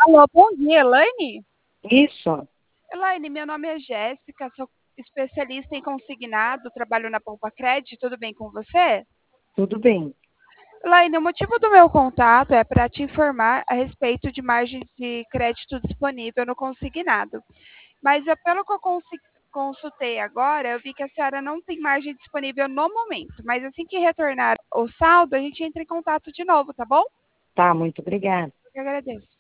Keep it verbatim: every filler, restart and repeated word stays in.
Alô, bom dia, Elaine? Isso, Elaine, meu nome é Jéssica, sou especialista em consignado, trabalho na Poupa Cred, tudo bem com você? tudo bem. Elaine, o motivo do meu contato é para te informar a respeito de margem de crédito disponível no consignado. Mas eu, pelo que eu consi- consultei agora, eu vi que a senhora não tem margem disponível no momento. Mas assim que retornar o saldo, a gente entra em contato de novo, tá bom? Tá, muito obrigada. Eu que agradeço.